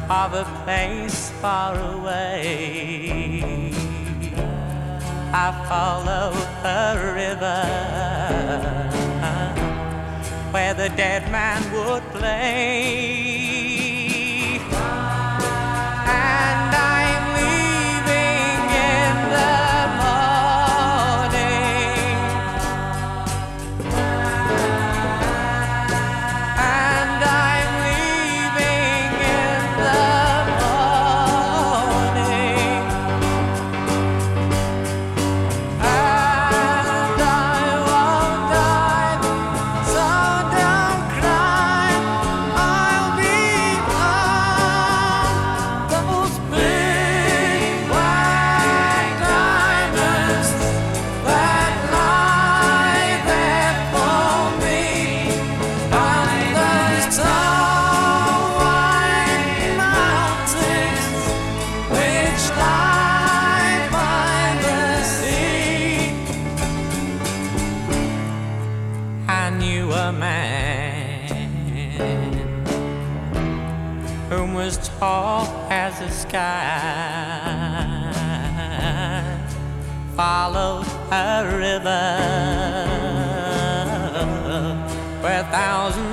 of a place far away. I followed a river where the dead man would play, and I'm leaving in the morning, and I'm leaving in the morning, and I won't die, so don't cry. I'll be on those big white diamonds that lie there for me on those tall white mountains which lie by the sea. I knew a man whom was tall as the sky, followed a river where thousands